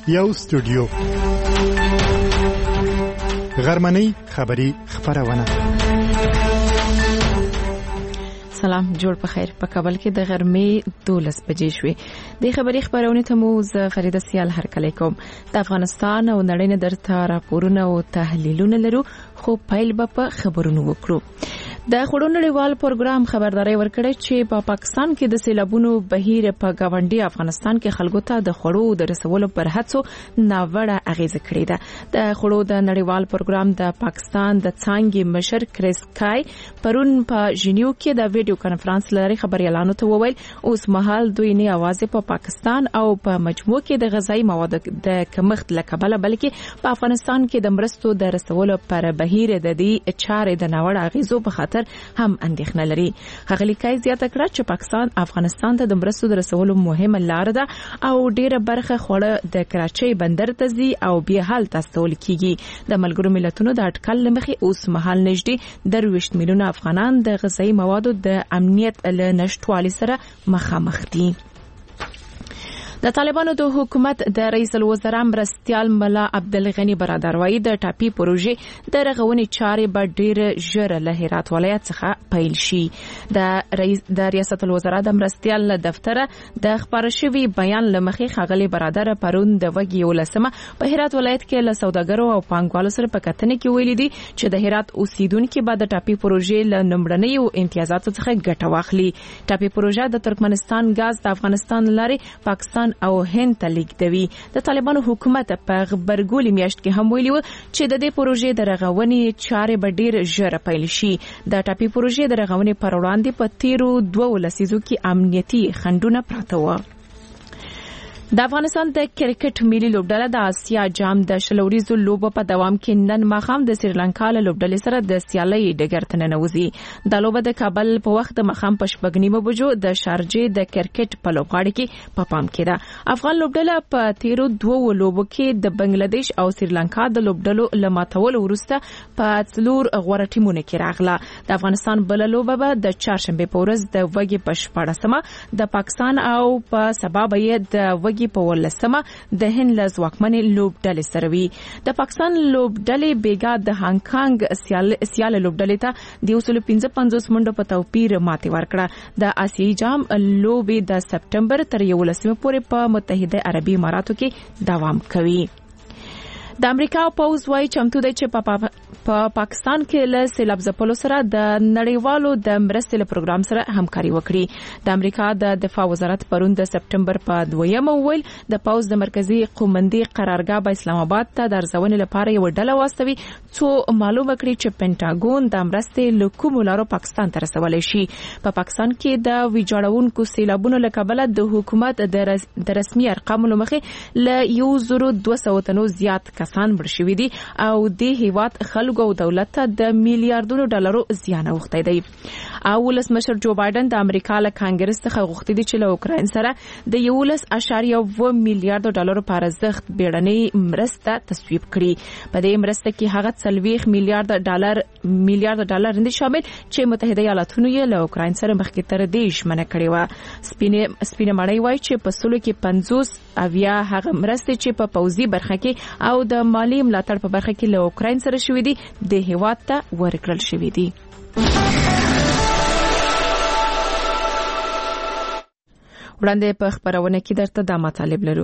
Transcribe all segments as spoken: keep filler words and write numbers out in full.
یو استودیو غرمنۍ خبری خبرونه. سلام، جوړ په خیر. په کابل کې د غرمې دولس بجې شوې. د خبري خبرونه ته مو ز فریده سیال هرکلی کوم. د افغانستان او نړۍ نه درته راپورونه او تحلیلونه لرو، خو پیل به په خبرونو وکړو. د خړو نړیوال پروګرام خبرداري ورکړې چې په پا پاکستان کې د سیلابونو بهیر په گاونډي افغانستان کې خلکو ته د خړو د رسولو پر هڅو ناوړه اغیزه کړې ده. د خړو د نړیوال پروګرام د پاکستان د څانګې مشر کریس کای پرون په ژنیو کې د ویډیو کانفرنس لري خبري اعلان ته وویل اوس مهال دوی نه आवाज په پاکستان او په مجموع کې د غذایی موادو د کمښت لکبله بلکې په افغانستان کې د مرستو د رسولو پر بهیر د دې چارې د ناوړه اغیزو په هم اندېښنه لري. ښاغلي کای زیاته کړه چې پاکستان افغانستان ته د مرستو د رسولو مهمه لار ده او ډیره برخه خوړه د کراچۍ بندر ته ځي او بیا هلته استول کیږي. د ملګرو ملتونو د اټکل لمخې اوس مهال نږدې درویشت میلیونه افغانان د غذایی موادو د امنیت له نشټوالي سره مخامخ دي. د طالبانو د حکومت د رئیس الوزرا مرستیال ملا عبدالغنی برادر وایي د ټاپي پروژې د رغونې چارې به ډېر ژر له هرات ولایت څخه پیل شي. د رئیس د ریاست الوزرا د مرستیال دفتر د خبر شوی بیان لمخې خغلی برادر پرون د وګي ولسمه په هرات ولایت کې له سوداګرو او پانګوالو سره په کتنه کې ویلي دي چې د هرات اوسیدونکو به د ټاپي پروژې له نمبرنۍ او امتیازاتو څخه ګټه واخلي. ټاپي پروژه د ترکمنستان غاز د افغانستان لاري پاکستان او هند ته لیږدوي. د طالبانو حکومت په خبرګولي میاشت کې هم ویلي و چې د دې پروژې د رغونې چارې به ډېر ژر پیل شي. د ټاپي پروژې د رغونې پر وړاندې په تیرو دوه لسیزو کې امنیتي خنډونه پراته وو. د افغانستان د کرکټ ملي لوبډله د آسیا جام د شلوريزو لوبو په دوام کې نن ماښام د سریلانکا له لوبډلې سره د سیالۍ ډګر ته ننوځي. د لوبه د کابل په وخت د ماښام په شپږ نیمه بجو د شارجې د کرکټ په لوبغاړي کې په پام کې ده. افغان لوبډله په تیرو دوه لوبو کې د بنگلاديش او سریلانکا د لوبډلو لماتول وروسته په څلور غوړه ټیمونو کې راغله. د افغانستان بل لوبه به د چهارشنبه په ورځ د وګي په شپږمه د پاکستان او په سبا به د وګي په ولسمه د هند له ځواکمنې لوبډلې سره وي. د پاکستان لوبډلې بیګا د هانګ کانګ سیال سیال لوبډلې ته د اصول پنځه پنځوس منډو په توپیر ماتې ورکړه. د آسیایي جام لوبې د سپټمبر تر یولسمې پورې په متحده عربي اماراتو کې دوام کوي. د امریکا پوز وايي چمتو دی چې په په پاکستان کې له سیلاب ځپلو سره د نړیوالو د مرستې له پروګرام سره همکاري وکړي. د امریکا د دفاع وزارت پرون د سپټمبر په دویمه ویل د پوز د مرکزی قومندي قرارګاه په اسلام آباد ته د ارزونې لپاره یو ډله واستوي څو معلومه کړي چې پینټاګون د مرستې له کومو لارو پاکستان ته رسولای شي. په پاکستان کې د ویجاړونکو سیلابونو له کبله د حکومت د رسمي ارقامو لمخې له یو زرو دوه سوه تنو زیات کسان مړ شوي دي او د هیواد خلکو او دولت ته د میلیارډونو ډالرو زیان اوښتی دی. او ولسمشر جو بایدن د امریکا له کانګرس څخه غوښتي دي چې له اوکراین سره د یولس اشاریه اووه میلیارډ ډالرو په ارزښت بیړنۍ مرسته تصویب کړي. په دې مرسته کې هغه څلوېښت میلیارډ ډالر میلیارډ ډالر اند شامل چې متحده ایالاتونو یې له اوکراین سره مخکې تر دې ژمنه کړې و. سپینه سپینه مړی وایي چې په سلو کې پنځوس اویا هغه مرستې چې په پوځي برخه کې او د مالی ملاتړ په برخه کې له اوکراین سره شوې دي د هیواد ته ورکړل شوې دي. وړاندې په خبرونه کې درته دا مطالب لرو.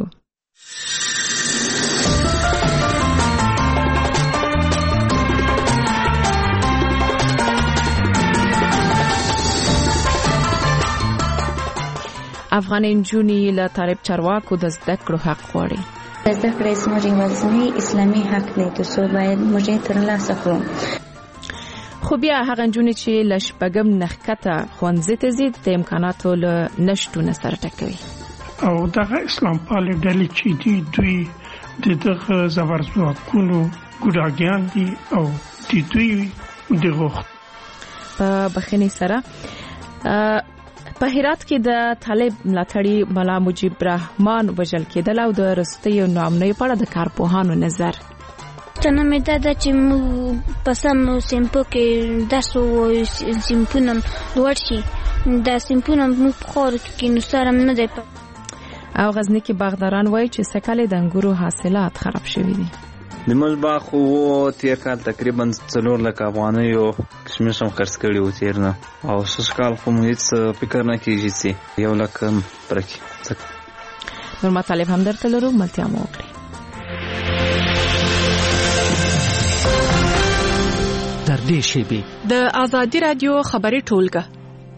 افغان نجونې له طالب چارواکو د زده کړو حق غواړي. زده کړه زموږ یوازینی اسلامي حق دی چې باید موږ یې ترلاسه کړو. خو بیا هغه نجونې چې له شپږم نه ښکته ښوونځي ته ځي د امکاناتو له نشتونه سره ټکوي. او دغه اسلام پالې ډلې چې دي دوی د دغه زبرځواکونو ګوډاګیان دي او د دوی د غوښت په بخښنې سره په هرات کې د طالب ملاتړي ملا مجيب رحمان وژل کېدل او د رستيو نامنوي په اړه د کارپوهانو نظر. تنه مې دا چې په سم سیمپو کې درس وایو سیمپونم لوړ شي دا سیمپونم په خور کې نو سره نه دی. او غزنی کې باغداران وایي چې سکه‌لې د انګورو حاصلات خراب شوي دي. د موږ باغ خو تیر کال تقریبا څلور لک افغانیو کشمش هم خرڅ کړي وو تیر نه، او سږ کال خو مو هېڅ فکر نه کېږي چې یو لک هم پرکې. نور مطالب هم درته لرو، ملتیا مو وکړئ. تر دې شیبې د ازادي رادیو خبري ټولګه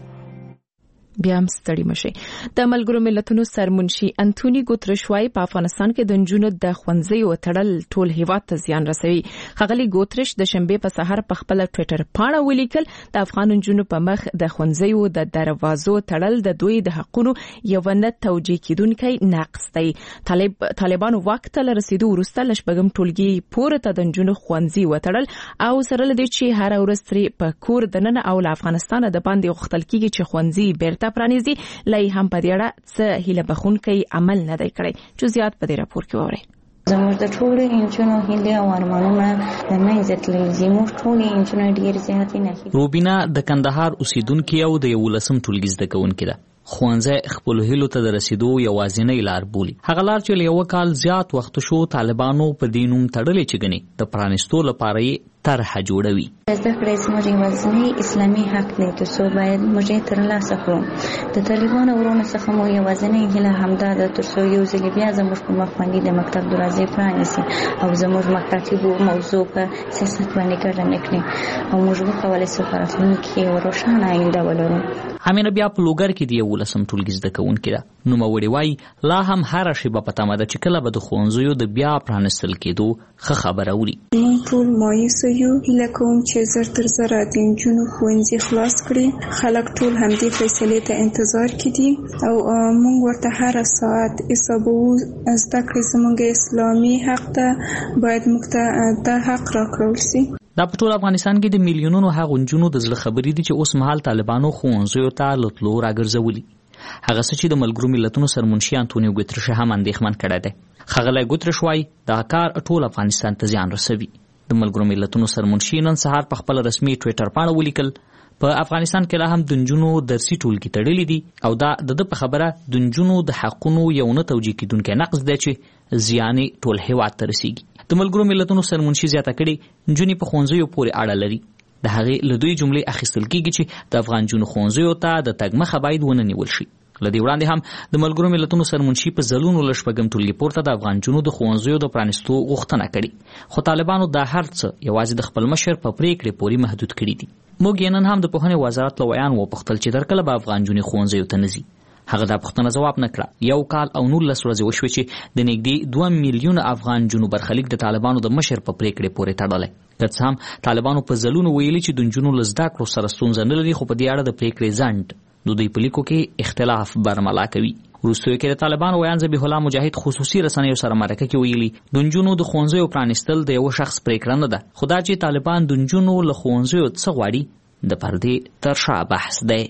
بیا هم ستړي مشي. د ملګرو ملتونو سرمنشي انټونی ګوترش وايي په افغانستان کې د نجونو د ښوونځیو تړل ټول هیواد ته زیان رسوي. ښاغلي ګوترش د شنبې په سحر په خپل ټوئیټر پاڼه ولیکل د افغان نجونو په مخ د ښوونځیو د دروازو تړل د دوی د حقونو یو نه توجیه کیدونکي نقص دی. طالب طالبانو وخت ته رسیدو وروسته لشبګم ټولګي پورې ته د نجونو ښوونځي وتړل او سره لدی چې هر ورځ ترې په کور دننه او له افغانستان د باندې غوښتل کیږي چې ښوونځي بیرته پرانیزي. لای هم په دې اړه څه هیله بخونکي عمل نه دی کړی. جزئیات په دې راپور کې وورئ. زموږ د ټولو انجونو هیله او ارمانونه د منځ تللي زموږ ټولو انجونو ډیر زیاتې نه. روبینا د کندهار اوسیدونکې او د یولسم ټولګي زده کوونکې ده. ښوونځی خپل هیلو ته د رسیدو یوازینۍ لار بولي. هغه لار چې له یو کال زیات وخت شو طالبانو په دینوم تړلې چې غني د پرانستو لپاره یې طرح جوړوي. زده کړې زموږ یوازینی اسلامي حق دی، ترڅو باید موږ ترلاسه کړو. د طالبانو ورونو څخه مو یوازینی هیله همدا ده ترڅو یو ځل بیا زموږ په مخ باندې د مکتب دروازې پرانیسي او زموږ مکاتبو موضوع په سیاست باندې ګډه نکړي او موږ وکولای شو په راتلونکي کې روښانه آینده ولرو. همینه بیا په لوګر کې د یولسم ټولګي زده کوونکې ده. نوموړې وایي لا هم هره شیبه په تمه ده چې کله به د ښوونځیو د بیا پرانستل کېدو ښه خبره وړي. موږ ټول مایوسه یو، هیله کوم چې زر تر زره د نجونو ښوونځي خلاص کړي. خلک ټول همدې فیصلې ته انتظار کې دي او موږ ورته هره ساعت حسابوو. زده کړې زموږ اسلامي حق ده، باید موږ ته دا حق راکړل شي. دا په ټول افغانستان کې د میلیونونو هغو نجونو د زړه خبرې دي چې اوس مهال طالبانو ښوونځیو ته له تلو راګرځولي. هغه څه چې د ملګرو ملتونو سرمنشي انټونیو ګوترش هم اندېښمن کړی دی. ښاغلی ګوترش وایي دا کار ټول افغانستان ته زیان رسوي. د ملګرو ملتونو سرمنشي نن سهار په خپل رسمي ټوئیټر پاڼه ولیکل په افغانستان کې لا هم د نجونو درسي ټولګي تړلي دي او دا د ده په خبره د نجونو د حقونو یو نه توجیه کیدونکی نقص دی چې زیان ټول هیواد ته رسیږي. د ملګرو ملتونو سرمنشي زیاته کړې نجونې په ښوونځیو پورې اړه لري. د هغې له دوی جملې اخیستل کیږي چې د افغان نجونو ښوونځیو ته د تګ مخه باید ونه نیول شي. له دې وړاندې هم د ملګرو ملتونو سرمنشي په ځلونو له شپږم ټولګي پورته د افغان نجونو د ښوونځیو د پرانستو غوښتنه کړې، خو طالبانو دا هر څه یوازې د خپل مشر په پریکړې پورې محدود کړي دي. موږ یې نن هم د پوهنې وزارت له ویان وپوښتل چې در کله به افغان نجونې ښوونځیو ته نه ځي. هغه دا پوښتنه ځواب نه کړه. یو کال او نولس ورځې وشوې چې د نږدې دوه میلیونه افغان نجونو برخلیک د طالبانو د مشر په پریکړې پورې تړلی. که څه هم طالبانو په ځلونو ویلي چې د نجونو له زده کړو سره ستونزه نه لري، خو په دې اړه د پریکړې ځنډ د دوی په لیکو کې اختلاف برملا کوي. وروستیو کې د طالبانو ویان ذبیح الله مجاهد خصوصي رسنیو سره مرکه کې ویلي د نجونو د ښوونځیو پرانستل د یو شخص پریکړه نه ده، خو دا چې طالبان د نجونو له ښوونځیو څه غواړي د پردې تر شا بحث دی.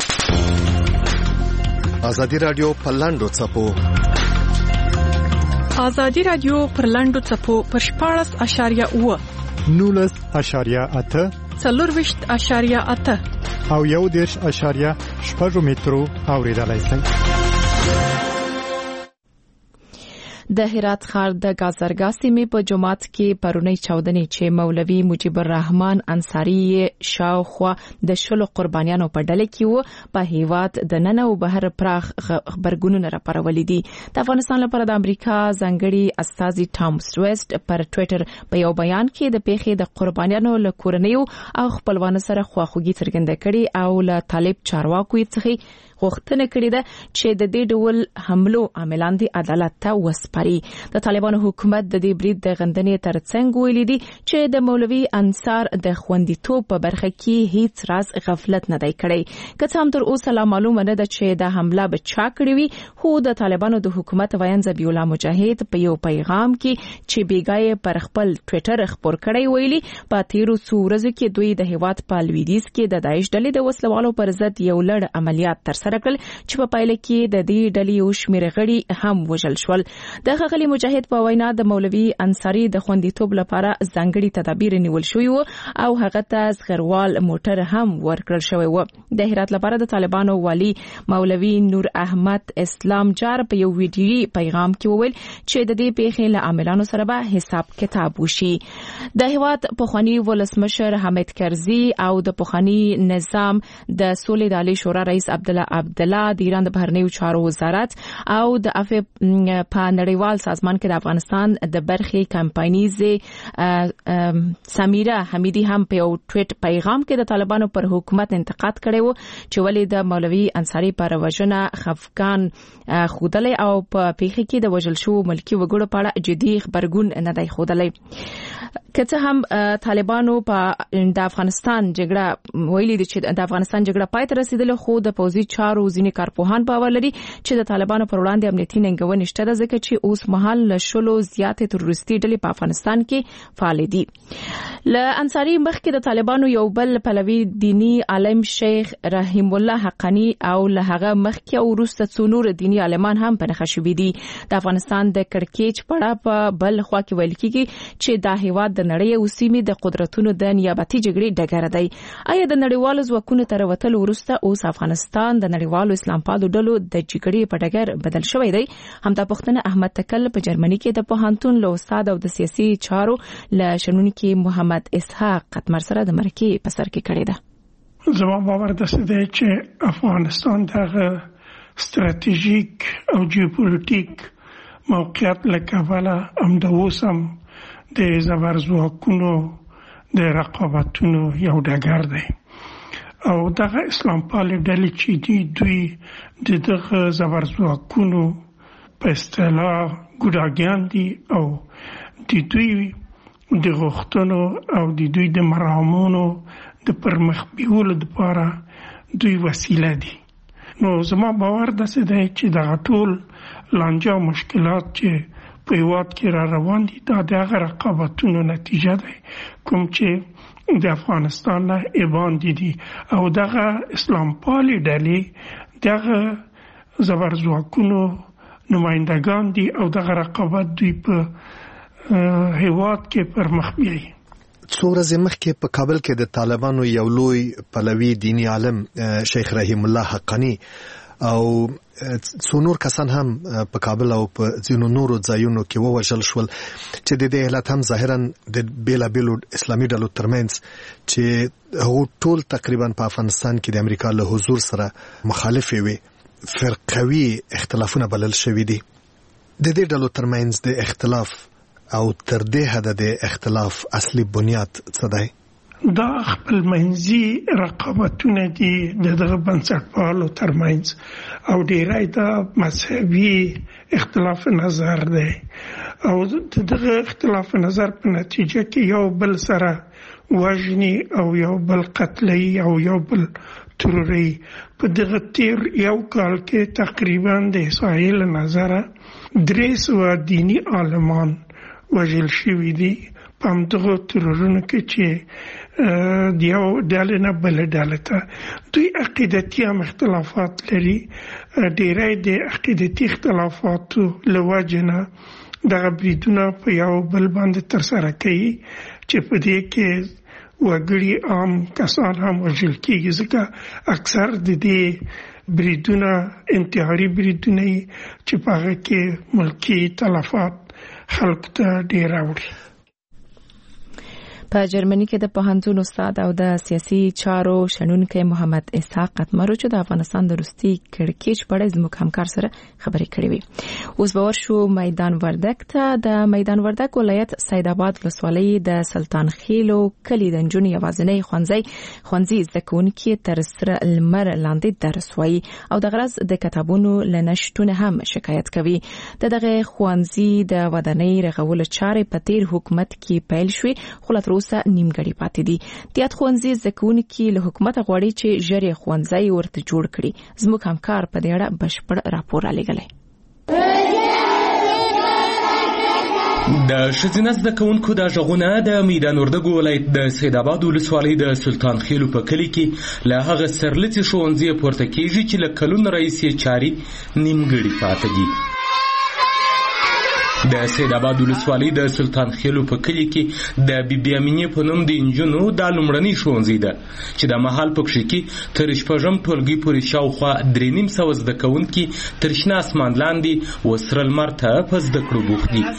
ازادي رادیو پر لاندو څپو ازادي رادیو پر لاندو څپو پر شپاړس اشاریه اوه نولس اشاریه اته څلورویشت اشاریه اته او یو دېرش اشاریه شپږ مترو اوریدلای شئ. د هرات ښار د گازرګا سیمې په جماعت کې پرونی چاودنې چې مولوي مجيب الرحمن انصاری شاوخوا د شلو قربانیانو په ډله کې وو په هیواد د نن او بهر پراخ خبرګونونه راپارولې دي. د افغانستان لپاره د امریکا ځانګړي استازي ټام سويست پر ټوئیټر په یو بیان کې د پیښې د قربانیانو له کورنیو او خپلوانو سره خواخوږي څرګنده کړي او له طالب چارواکو څخه غوښتنه کړې ده چې د دې ډول حملو عاملان دي عدالت ته وسپاري. د طالبانو حکومت د دې برید د غندنې ترڅنګ ویلي دي چې د مولوي انصار د خوندیتوب په برخه کې هیڅ راز غفلت نه دی کړی. که څه هم تر اوسه لا معلومه نه ده چې دا حمله به چا کړې وي، خو د طالبانو د حکومت ویان ذبیح الله مجاهد په یو پیغام کې چې بیګای پر خپل ټوئیټر خبر کړی ویلي په تیرو څو ورځو کې دوی د هیواد په لویدیځ کې د داعش ډلې د وسلوالو پر ضد یو لړ عملیات ترسره ډډه کړل چې په پایله کې د دې ډلې یو شمېر غړي هم وژل شول. د ښاغلي مجاهد په وینا د مولوي انصاري د خوندیتوب لپاره ځانګړي تدابیر نیول شوي وو او هغه ته زغروال موټر هم ورکړل شوی و. د هرات لپاره د طالبانو والی مولوي نور احمد اسلام جار په یو ویډیوي پیغام کې وویل چې د دې پیښې له عاملانو سره به حساب کتاب وشي. د هیواد پخوانی ولسمشر حامد کرزي او د پخوانی نظام د سولې د عالی شورا رئیس عبد الله عبد الله د ایران د بهرنیو چارو وزارت او د افغ په نړیوال سازمان کې د افغانستان د برخې کمپاینیز سمیرا حمیدی هم په یو ټویټ پیغام کې د طالبانو پر حکومت انتقاد کړی و چې ولې د مولوي انصاري پر وژنه خفقان خودلې او په پیښه کې د وژل شو ملکی وګړو په اړه جدي خبرګون نه دی خودلې. که څه هم طالبانو په د افغانستان جګړه ویلي دي چې د افغانستان جګړه پای ته رسیدله خو د پوځي چارو ځینې کارپوهان باور لري چې د طالبانو پر وړاندې امنیتي ننګونې شته ده ځکه چې اوس مهال له شلو زیاتې تروریستي ډلې په افغانستان کې فعال دي. له انصاري مخکې د طالبانو یو بل پلوي دینی عالم شیخ رحیم الله حقانی او له هغه مخکې او وروسته څو نور دینی عالمان هم په نښه شوي دي. د افغانستان د کړکېچ پړه په بل خوا کې ویل کېږي چې دا هیواد د نړۍ او سیمې د قدرتونو د نیابتي جګړې ډګر دی. آیا د نړیوالو ځواکونو تر وتلو وروسته اوس افغانستان د نړیوالو اسلام پالو ډلو د جګړې په ډګر بدل شوی دی؟ همدا پوښتنه احمد تکل په جرمني کې د پوهنتون له استاد او د سیاسي چارو له شنونکي محمد اسحاق قطمر سره د مرکې په سر کې کړې ده. زما باور داسې دی چې افغانستان دغه ستراتیژیک او جیوپولیټیک موقعیت له کبله همدا اوس هم د زبرځواکونو د رقابتونو یو ډګر دی او دغه اسلام پالې ډلې چې دي دوی د دغه زبرځواکونو په اصطلاح ګوډاګیان دي او د دوی د غوښتنو او د دوی د مرامونو د پرمخ بیولو لپاره دوی وسیله دي. نو زما باور داسې دی چې دغه ټول لانجه او مشکلات چې په هیواد کې را روان دي دا د هغه رقابتونو نتیجه ده کوم چې د افغانستان نه ایباندې دي او دغه اسلام پالي ډلې دغه زبرځواکونو نمایندگان دي او دغه رقابت دوی په هیواد کې پرمخ بیایي. څو ورځې مخکې په کابل کې د طالبانو یو لوی پلوي دینی عالم شیخ رحیم الله حقانی او څو نور کسان هم په کابل او په ځینو نورو ځایونو کې ووژل شول چې د دې علت هم ظاهرا د بیلابیلو اسلامي ډلو ترمنځ چې هغه ټول تقریبا په افغانستان کې د امریکا له حضور سره مخالف وي فرقوي اختلافونه بلل شوي دي. د دې ډلو ترمنځ د اختلاف او تر دې حد د اختلاف اصلي بنیاد څه دی؟ دا خپل منځي رقابتونه دي د دغه بنسټپالو ترمنځ او ډیری دا مذهبي اختلاف نظر دی او دغه اختلاف نظر په نتیجه کې یو بل سره وژني او یو بل قتلي او یو بل تروری. په دغه تیر یو کال کې تقریبا د اسرائیل نظر درې سوه دینی عالمان وژل شوي دي په همدغه ترورونو کې چې د یو ډلې نه بلې ډلې ته دوی عقیدتي هم اختلافات لري. ډیری د عقیدتي اختلافاتو له وجې نه دغه بریدونه په یو بل باندې ترسره کوي چې په دې کې وګړي عام کسان هم وژل کېږي ځکه اکثر د دې بریدونه انتحاري بریدونه چې په هغه کې ملکي تلفات خلق ته ډیر راوړي. په جرمني کې د پوهنتون استاد او د سیاسي چارو شنونکي محمد اسحاق قطمرو چې د افغانستان د روستي کړکېچ په اړه زموږ همکار سره خبرې کړې وي. اوس به ورشو میدان وردګ ته. د میدان وردګ ولایت سید آباد ولسوالۍ د سلطان خیلو کلی د نجونې یوازینی ښوونځی ښوونځي زده کوونکي تر سره لمر لاندې درس وایي او د غرض د کتابونو له نشتون هم شکایت کوي. د دغه ښوونځي د ودانۍ رغولو چارې په تیر حکومت کې پیل شوې خو لا نیمګړی پاتې دي. د ښوونځي زده کوونکي له حکومت غواړي چې ژر یې ښوونځی ورته جوړ کړي. زموږ همکار په دې اړه بشپړ راپور رالیږلی. د ښځینه زده کوونکو دا غږونه د میدان وردګو ولایت د سید آباد ولسوالۍ د سلطان خېلو په کلي کې له هغه سرلڅې ښوونځي پورته کېږي چې له کلونو راهیسې چارې نیمګړې پاتې دي. د سید آباد ولسوالۍ د سلطان خېلو په کلي کې د بي بي امینې په نوم د انجونو دا لومړنی ښوونځی ده چې د مهال په کښې کې تر شپږم ټولګي پورې شاوخوا درې نیم سوه زده کوونکي تر شنه اسمان لاندې و سره لمر ته په زده کړو بوخت دي.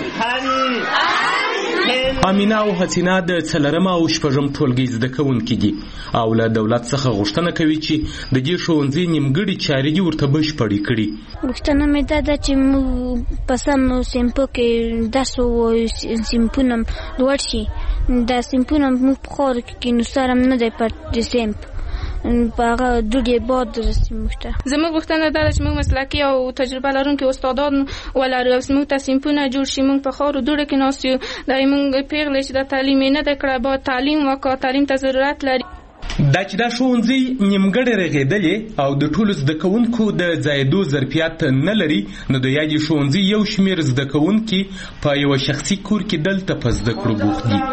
امینه او حسینه د څلرم او شپږم ټولګي زده کوونکي دي او له دولت څخه غوښتنه کوي چې د دې ښوونځي نیمګړې چارې دې ورته بشپړې کړي. غوښتنه مې دا ده چې موږ په سم سیمپو کې درس ووایو، سیمپونه لوړ شي. دا سیمپونه موږ په خاوره کې نو سره نه دی پټ سیمپ په هغه دوړې باد رسي موږ ته. زموږ غوښتنه دا ده چې موږ مسلکي او تجربه لرونکي استادان ولرو او موږ ته سیمپونه جوړ شي. موږ په خاورو دوړو کې ناست یو، دا موږ پیغلې چې د تعلیم یې نه دی کړی باید تعلیم وکړو، تعلیم ته ضرورت لري. دا چې دا ښوونځی نیمګړی رغېدلې او د ټولو زده کوونکو د ځایېدو ظرفیت نه لري، نو د یادې ښوونځي یو شمېر زده کوونکي په یوه شخصي کور کې دلته په زده کړو بوخت دي.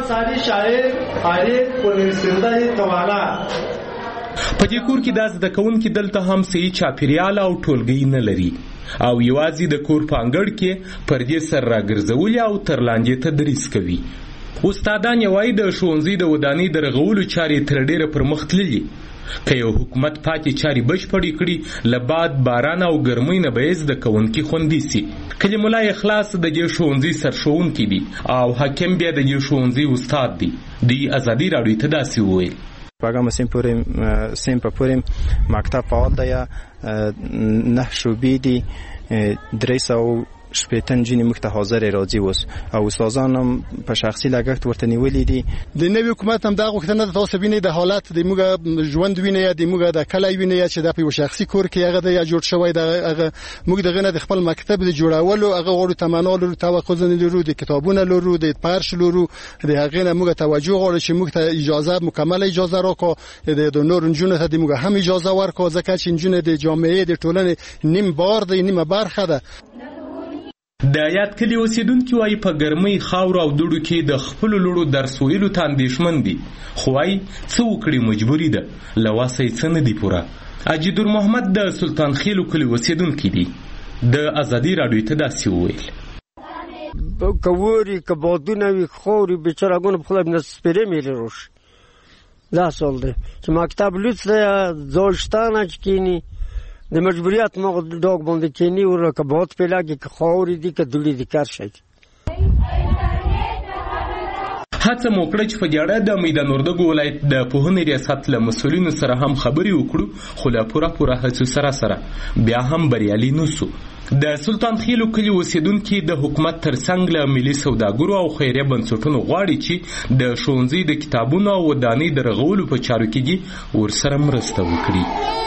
په دې کور کې دا زده کوونکي دلته هم صحیح چاپیریال او ټولګۍ نه لري او یوازې د کور په انګړ کې پردې سر راګرځولي او تر لاندې تدریس کوي. استادان یې وایي د ښوونځي د ودانۍ د رغولو چارې تر ډېره پرمخ تللي. که یو حکومت پاتې چارې بشپړې کړي، له باد باران او ګرمۍ نه به یې زده کوونکي خوندي سي. کلیم الله اخلاص د دې ښوونځي سرښوونکي دي او حاکم بیا د دې ښوونځي استاد دي. دوی ازادي راډیو ته داسې وویل: شپږم سیم پورې سیم په پورې مکتب فعال دی، نه شوبې دي، درې سوه شپېته نجونې موږ ته حاضرې راځي اوس او استادان هم په شخصي لګښت ورته نیولي دي. د نوي حکومت هم دا غوښتنه ده تاسو وینئ د حالت د موږ ژوند وینئ یا د موږ د کلی وینئ چې دا په یو شخصي کور کې هغه دی یا جوړ شوی دی. هغه موږ دغه نه د خپل مکتب د جوړولو هغه غواړو، تمنا لرو، توقع لرو، د کتابونه لرو، د فرش لرو، د هغې نه موږ توجه غواړو چې موږ ته اجازه مکمله اجازه راکړو، د نور نجونو ته د موږ هم اجازه ورکړو ځکه چې نجونې د جامعې د ټولنې نیم بار دی، نیمه برخه ده. د یاد کلي اوسیدونکي وایي په ګرمۍ خاورو او دوړو کې د خپلو لوړو درس ویلو ته اندېښمن دي، خو وایي څه وکړي مجبوري ده، له وسه یې څه نه دي پوره. اجیدور محمد د سلطان خېلو کلي اوسیدونکي دي، د ازادي راډیو ته داسې وویل: که ووري که بادونه وي خاورې بېچارهګانو په خله سپېرې مېرې راشي. دا سوال دی چې مکتب لوڅ دی، ځای شته نه چې کښېني، د مجبوریت ما ډاګ باندې کېني او که باد پې لګي که خاورې دي که دوړې دي کار شي. هڅه مو وکړه چې په دې اړه د میدان وردګو ولایت د پوهنې ریاست له مسؤلینو سره هم خبرې وکړو، خو له پوره پوره هڅو سره سره بیا هم بریالي نه سو. د سلطان خېلو کلي اوسیدونکي د حکومت ترڅنګ له ملي سوداګرو او خیریه بنسټونو غواړي چې د ښوونځي د کتابونو او ودانۍ د رغولو په چارو کې دي ورسره مرسته وکړي.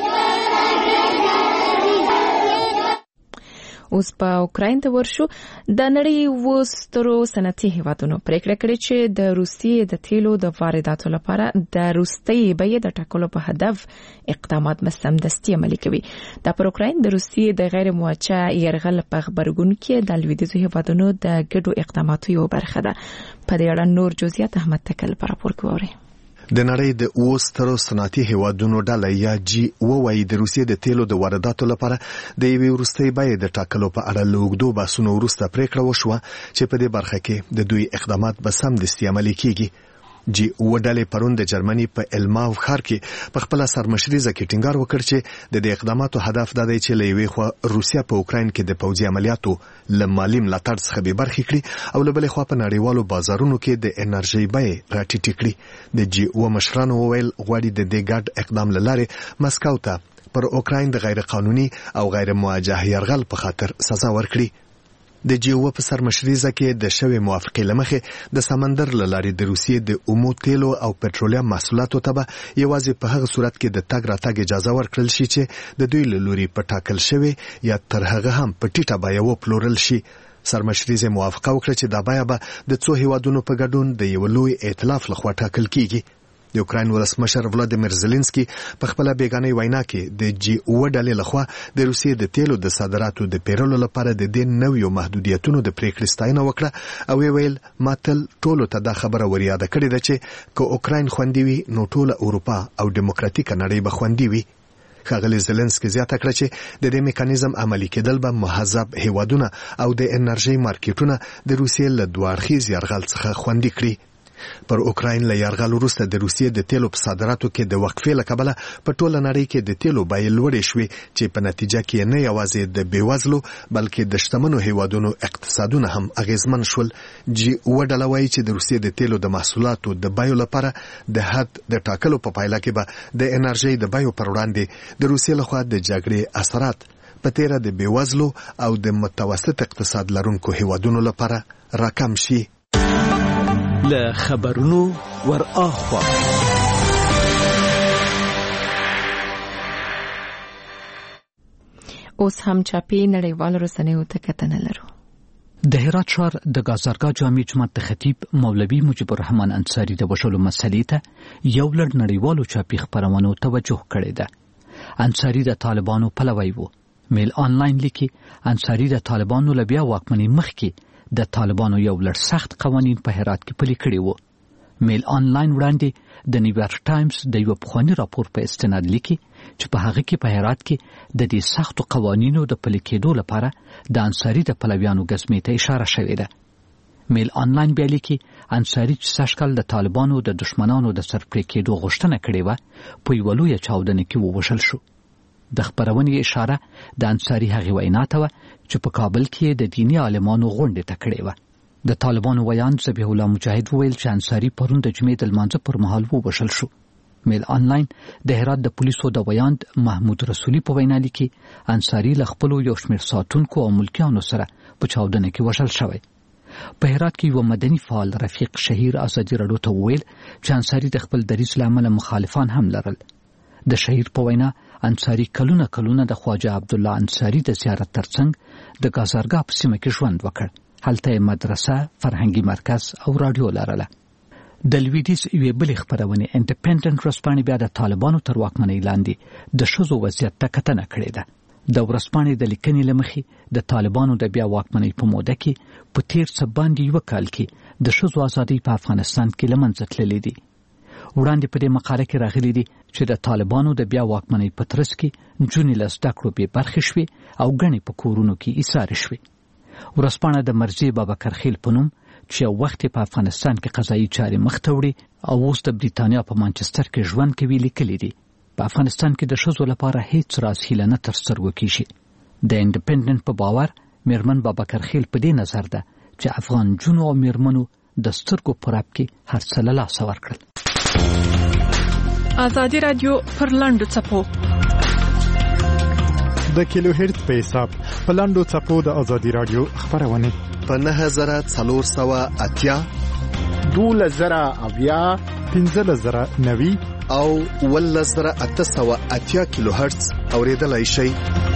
اوس په اوکراین ته ورشو. د نړۍ اووه سترو صنعتي هیوادونو پریکړه کړې چې د روسیې د تیلو د وارداتو لپاره د وروستۍ بیې د ټاکلو په هدف اقدامات سمدستي عملي کوي. دا پر اوکراین د روسیې د غیر موچه یرغل په خبرګون کې د لویدیځو هیوادونو د ګډو اقداماتو یو برخه ده. په دې اړه نور جزئیات احمد تکل پر راپور کوي. د نړۍ د اووه سترو صنعتي هیوادونو ډله یا جی اووه وايي د روسیې د تیلو د وارداتو لپاره د یوې وروستۍ بیې د ټاکلو په اړه له اوږدو بحثونو وروسته پریکړه وشوه چې په دې برخه کې د دوی اقدامات به سمدستي عملي کیږي. جی اووه ډلې پرون د جرمني په الماو ښار کې په خپل سرمشريزه کې ټینګار وکړ چې د دې اقداماتو هدف دا دی چې له یوې خوا روسیا په اوکراین کې د پوځي عملیاتو له مالي ملاتړ څخه بې برخې کړي او له بلې خوا په نړیوالو بازارونو کې د انرژۍ بیې راټیټې کړي. د جی اووه مشرانو وویل غواړي د دې ګډ اقدام له لارې مسکو ته پر اوکراین د غیر قانوني او غیر موجه یرغل په خاطر سزا ورکړي. د جی اووه په سرمشريزه کې د شوې موافقې لمخې د سمندر له لارې د روسیې د اومو تیلو او پټرولیم محصولاتو ته به یوازې په هغه صورت کې د تګ راتګ اجازه ورکړل شي چې د دوی له لوري په ټاکل شوې یا تر هغه هم په ټیټه بیه وپلورل شي. سرمشريزه موافقه وکړه چې دا بیه به د څو هیوادونو په ګډون د یو لوی ائتلاف لخوا ټاکل کیږي. د اوکراین ولسمشر ولادیمیر زيلنسکي په خپل بیگانه وینا کې د جی او ډلې لخوا د روسیې د تیلو د صادراتو د پیرلو لپاره د دې نویو محدودیتونو د پریکړې ستاینه وکړه او ویل ماتل ټولو ته دا خبره وریاده کړې ده چې که اوکراین خوندي وي نو ټوله اروپا او دیموکراتیک نړۍ به خوندي وي. ښاغلي زيلنسکي زیاته کړه چې د دې میکانیزم عملي کېدل به مهذب هیوادونه او د انرژي مارکیټونه د روسیې له دوه اړخیز یرغل څخه خوندي کړي. پر اوکراین له یرغل وروسته د روسیې د تیلو په صادراتو کې د وقفې له کبله په ټوله نړۍ کې د تیلو بیې لوړې شوې چې په نتیجه کې نه یوازې د بېوزلو بلکې د شتمنو هیوادونو اقتصادونه هم اغیزمن شول. جی او ډله وایي چې د روسیې د تیلو د محصولاتو د بیو لپاره د حد د ټاکلو په پایله کې به د انرژي د بیو پر وړاندې د روسیې لخوا د جګړې اثرات په تیره د بېوزلو او د متوسط اقتصاد لرونکو هیوادونو لپاره راکم شي. له خبرونو ور اخوا اوس هم چاپی نړیوال رسنیو ته کتنه لرو. د هرات ښار د گازرګاه جامع جومات د خطیب مولوي مجيب الرحمن انصاري د وشلو مسلې ته یو لړ نړیوالو چاپی خبرونو توجه کړې ده. انصاري د طالبانو پلوی وو. میل آنلاین لیکي انصاري د طالبانو لبیا واکمنۍ مخکې د طالبانو یو لړ سخت قوانین په هرات کې پلي کړي وو. میل آنلاین وړاندې د نیویارک ټایمز د یو پخواني راپور په استناد لیکي چې په هغه کې په هرات کې د دې سختو قوانینو د پلي کېدو لپاره د انصاري د پلویانو ګزمې ته اشاره شوې ده. میل آنلاین بیا لیکي انصاري چې سږکال د طالبانو د دشمنانو د سرپرې کېدو غوښتنه کړې وه په یوه لویه چاودنه کې ووژل شو. د خبرونې اشاره د انصاري هغې وینا ته وه چې په کابل کې د دیني عالمانو غونډې ته کړې وه. د طالبانو ویان ذبیح الله مجاهد وویل چې انصاري پرون د جمعې د لمانځه پر مهال ووژل شو. میل آنلاین د هرات د پولیسو د ویاند محمود رسولي په وینا لیکي انصاري له خپلو یو شمېر ساتونکو او ملکیانو سره په چاودنه کې وژل شوی. په هرات کې یو مدني فعال رفیق شهیر ازادي راډیو ته وویل چې انصاري د خپل دریځ له امله مخالفان هم لرل. د شهیر په وینا انصاري کلونه کلونه د خواجه عبدالله انصاري د زیارت ترڅنګ د گازرګاه په سیمه کې ژوند وکړ. هلته مدرسه، فرهنګي مرکز او رادیو لرله. د لویدیځ یوې بلې خپرونې انډیپندنټ ورځپاڼې بیا د طالبانو تر واکمنۍ لاندې د ښځو وضعیت ته کتنه کړې ده. د ورځپاڼې د لیکنې له مخې د طالبانو د بیا واکمنۍ په موده کې په تیر څه باندې یوه کال کې د ښځو ازادۍ په افغانستان کې له منځه تللې دي. وړاندې په دې مقاله کې راغلي دي چې د طالبانو د بیا واکمنۍ په ترڅ کې نجونې له زده کړو بې برخې شوې او ګڼې په کورونو کې ایسارې شوې. ورځپاڼه د مرضی بابکر خیل په نوم چې یو وخت په افغانستان کې قضایي چارې مخ ته وړي او اوس د بریتانیا په مانچستر کې ژوند کوي لیکلي دي په افغانستان کې د ښځو لپاره هیڅ راز هیله نه تر سترګو کیږي. د انډیپندنټ په باور میرمن بابکر خیل په دې نظر ده چې افغان جنو او میرمنو د سترګو په رپ کې هر څه له لاسه ورکړل. ازادي رادیو پر لاندو چپو د کیلو هرت په حساب په لاندو چپو د ازادي رادیو خبرونه په نه زره څلور سوه اتیا دوله زره اویا پنځه زره نوي او اوله زره اته سوه اتیا کیلو هرتز اوریدلای شئ.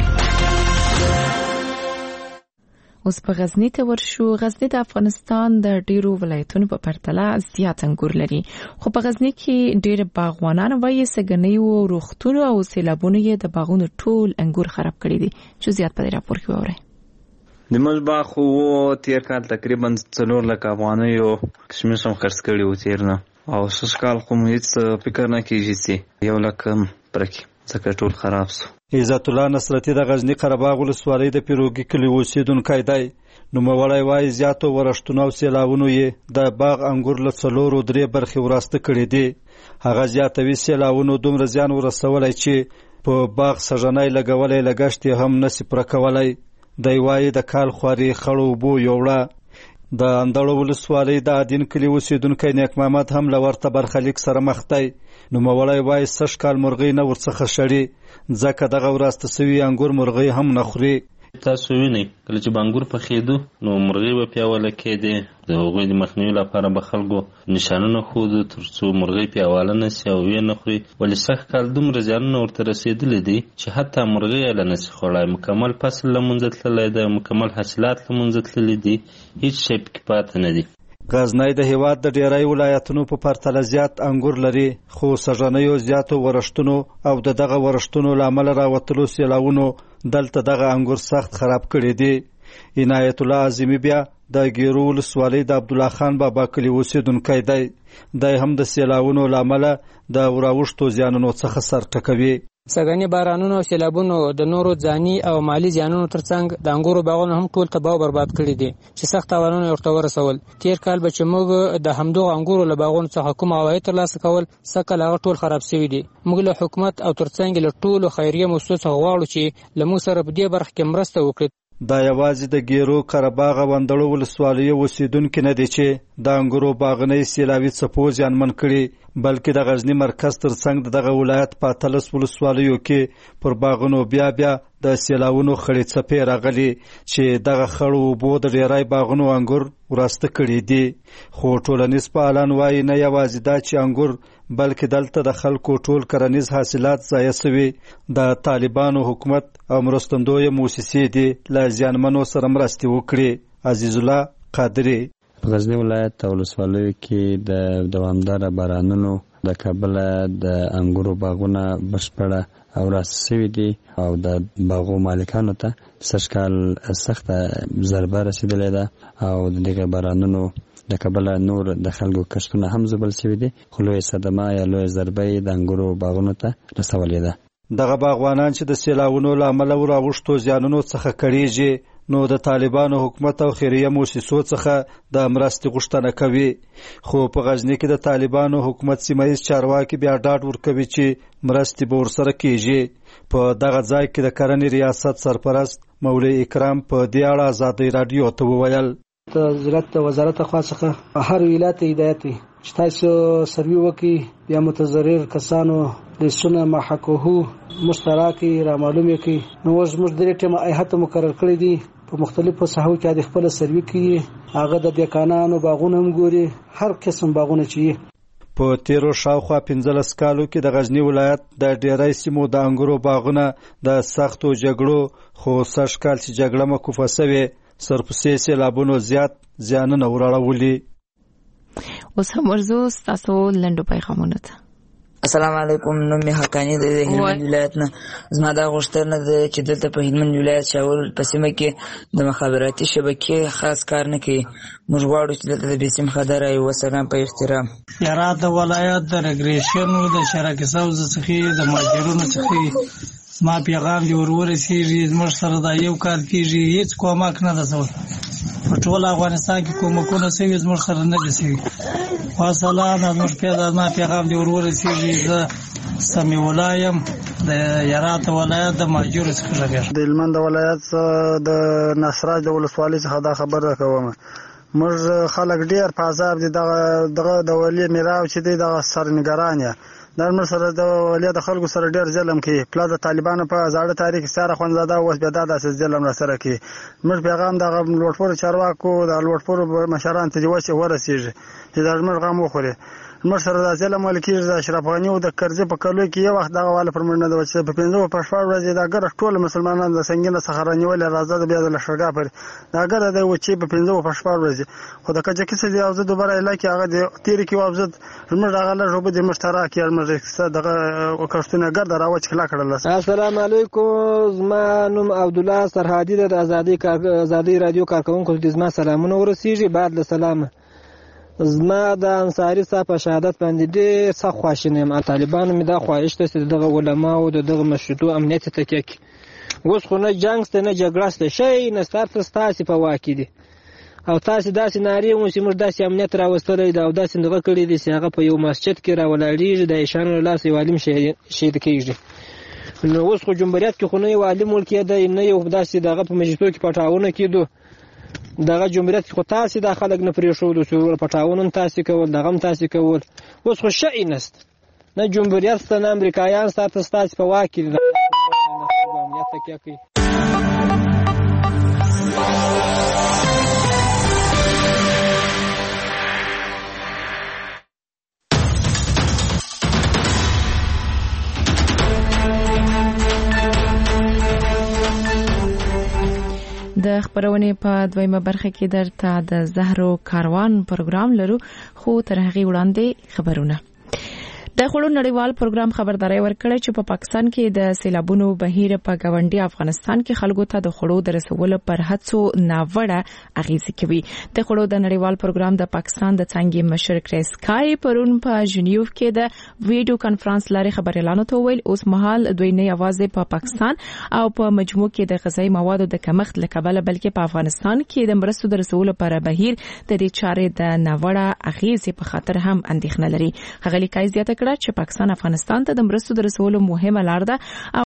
اوس په غزنی ته ورشو. غزنی د افغانستان د ډیرو ولایتونو په پرتله زیات انګور لري، خو په غزنی کې ډیر باغوانان وایي سګنی او روختونو او سیلابونو یې د باغونو ټول انګور خراب کړي دي. چې زیات په راپور کې وره د موږ باغ خو تیر کال تقریبا څلور لک افغانیو کشمیر هم خرڅ کړي و تیر نه، او شش کال خو هیڅ فکر نه کیږي چې یو لک پرکی ځکه ټول خراب سو. عزت الله نصرتی د غزنی قره باغ ولسوالۍ د پیروګي کلی اوسیدونکی دی. نوموړی وایي زیاتو ورښتونو او سیلاونو یې د باغ انګور له څلورو درې برخې وراسته کړي دي. هغه زیاتوي سیلاونو دومره زیان ورسولی چې په باغ سږنی لګولی لګښت یې هم نسي پوره کولی. دی وایي د کال خواري خړو اوبو یوړه. د اندړو ولسوالۍ د عدین کلي اوسیدونکی نیک محمد هم له ورته برخلیک سره مخ دی. نوموړی وایي سږ کال مرغۍ نه ورڅخه شړي ځکه دغه وراسته سوي انګور مرغۍ هم نه خوري. تاسو وینئ کله چې به انګور پخېدو نو مرغۍ به پیاوله کېدې، د هغوی د مخنیوي لپاره به خلکو نشانونه ښودو تر څو مرغۍ پیاوله نه سي او ویې نه خوري. ولې سږ کال دومره زیانونه ورته رسېدلي دي چې حتی مرغۍ یې له نسي خوړی. مکمل فصل له منځه تللی دی، مکمل حاصلات له منځه تللي دي، هېڅ شی پکې پاته نه دي. غزنی د هیواد د ډیری ولایتونو په پرتله زیات انګور لري، خو سږنیو زیاتو ورښتونو او د دغه ورښتونو له امله راوتلو سیلاونو دلته دغه انګور سخت خراب کړي دي. عنایت الله اعظمي بیا د ګیرو ولسوالۍ د عبدالله خان بابا کلي اوسېدونکی دی. دی هم د سیلاونو له امله د راوښتو زیانونو څخه سر ټکوي. سږني بارانونو او سیلابونو د نورو ځاني او مالی زیانونو ترڅنګ د انګورو باغونو هم ټول تباه او برباد کړي دي چې سخت تاوانونه ورته ورسول. تیر کال به چې موږ د همدغو انګورو له باغونو څخه کوم عواید ترلاسه کول، سږکال هغه ټول خراب شوي دي. موږ له حکومت او ترڅنګ له ټولو خیریه مؤسسو څخه غواړو چې له موږ سره په دې برخه کې مرسته وکړي. دا یوازې د ګیرو قرهباغ او اندړو ولسوالیو اوسېدونکي نه دي چې د انګورو باغونه سیلابي څپو زیانمن کړي، بلکې د غزني مرکز ترڅنګ د دغه ولایت په اتلس ولسوالیو کې پر باغونو بیا بیا د سیلاونو خړې څپې راغلي چې دغه خړو اوبو د ډیری باغونو انګور وراسته کړي دي. خو ټولنیز فعالان وایي نه یوازې دا چې انګور، بلکې دلته د خلکو ټول کرنیز حاصلات ضایع شوي. د طالبانو حکومت او مرستندویه موسسې دي له زیانمنو سره مرستې وکړي. عزیز الله قادری. په غزنی ولایت او ولسوالیو کې د دوامداره بارانونو د کابل د انګورو باغونه بشپړه او راس شوي دي او د باغو مالکانو ته سږکال سخته ضربه رسیدلې ده او د دغه بارانونو د کابل نور د خلکو کښتونه هم زبل شوي دي، خو لویه صدمه یا لویه ضربه د انګورو باغونو ته رسولې ده. دغه باغوانان چې د سیلاونو له امله راوښتو زیانونو څخه کړېږي، نو د طالبانو حکومت او خیریه موسسو څخه د مرستې غوښتنه کوي. خو په غزني کې د طالبانو حکومت سیمهیز چارواکي بیا ډاډ ورکوي چې مرستې به ورسره کېږي. په دغه ځای کې د کرنې ریاست سرپرست مولوي اکرام په دې اړه ازادۍ راډیو ته وویل: د زراعت وزارت خوا څخه هر ولایت هدایت دی چې تاسو سروي وکړي، بیا متضرر کسانو لیستونه محققو مشترکي را معلومه کړي. نو زموږ د ټیم ایهات مقرر کړی دي په مختلفو ساحو کې د خپل سروي کوي، هغه د دکانانو باغونه هم ګوري، هر قسم باغونه چې په تیرو شاوخوا پنځلس کالو کې د غزنی ولایت د ډیری سیمو د انګورو باغونه د سختو جګړو، خو سږ کال چې جګړه موقوفه شوې سرپسې سیلابونو زیات زیانونه وراړولي. اوس هم ورځو ستاسو لنډو پیغامونو ته. السلام علیکم. نوم مې حقانی د هلمند ولایت نه. زما دا غوښتنه ده چې دلته په هلمند ولایت شاول په سیمه کې د مخابراتي شبکې خاص کار نه کوي. موږ غواړو چې دلته د بسم خدای او سلام په احترام. هرات ولایت د ریګریشن او د شراکت ساوز څخه د ماجرونو څخه ما پیغام دی ورورسیږي. زموږ سره دا یو کال کېږي، هیڅ کومک نه ده شوی. په ټول افغانستان کې کومکونه شوي، زموږ سره نه دي شوي. وسلام. زموږ پیدا ما پیغام دی ورورسیږي. زه سمیع الله یم د هرات ولایت د ماجرو څخه راغلی. د هلمند ولایت د نصرات د ولسوالۍ څخه دا خبره کوم. موږ خلک ډیر په عذاب دي. دغه دغه د ولي میراو چې دی دغه سرنګران یا دا موږ سره د ولي د خلکو سره ډیر ظلم کوي. پلا د طالبانو په زاړه تاریخ سره خوندزاده اوس بیا د اساس ظلم را سره کوي. موږ پیغام د لوټپور چارواکو د لوټپور مشران ته دی وسه ورسیږي چې دا موږ غم وخوري. موږ سره د ظلم ولکې د اشرف غنی او د کرزي په کلو کې یو وخت دغه والا پر موږ نه د وچه په پنځو په شپږ ورځې دا ګر ټول مسلمانان د سنگینه څخه رانیول راځي بیا د لشرګا پر دا ګر د وچه په پنځو په شپږ ورځې خو د کجه کې څه دی او زه دوباره علاقې هغه د تیر کې وابزد موږ هغه له روبه د مشترک یې موږ دغه وکړتونه ګر دراوچ کلا کړل. السلام علیکم. زما نوم عبد الله سرحدی د ازادي ازادي رادیو کارکونکو د زما سلامونه ورسیږي. بعد له سلام. زما د انصاری صاحب په شهادت باندې ډېر څه خواشینی یم. طالبانو مې دا خواهش ته چې دغه علماو د دغه مشروطو امنیت تکیه کړي. اوس خو نه جنګ شته نه جګړه شته، شی نه ستاسو ستاسې په واک کې دي او تاسې داسې نارې وو چې موږ داسې امنیت راوستلی دی او داسې دغه کړي دي چې هغه په یو مسجد کې راولاړېږي د عیشانو له لاسه یو عالم شهید کېږي. نو اوس خو جمهوریت کې خو نه یو عالم ورکېدی، نه یو داسې دغه په مجلسو کې پټاونه کېدو. دغه جمهوریت خو تاسې دا خلک نه پرېښودو چې پټاونه هم تاسې کول، دغه هم تاسې کول. اوس خو شی نسته، نه جمهوریت شته نه امریکایان ساته ستاسې په واک کې دي. امنیت تکیه کوي. د د خبرونې په دویمه برخه کې درته د زهرو کاروان پروګرام لرو، خو تر هغې وړاندې خبرونه. د خوړو نړیوال پروګرام خبرداري ورکړه چې په پا پاکستان کې د سیلابونو بهیر په ګاونډي افغانستان کې خلکو ته د خوړو د رسولو پر هڅو ناوړه اغیزه کوي. د خوړو د نړیوال پروګرام د پاکستان د څنګه مشر کریس کای پرون په ژنیو کې د ویډیو کانفرنس لاري خبريالانو ته ویل اوس مهال دوی نه یوازې په پا پاکستان او په مجموع کې د غذایی موادو د کمښت لکبل بلکې په افغانستان کې د مرستو د رسولو پر بهیر د دې چارې د ناوړه اغیزې په خاطر هم اندېښنه لري. هغه لیکای زیاته چې پاکستان افغانستان ته د مرستو د رسولو مهمه لار ده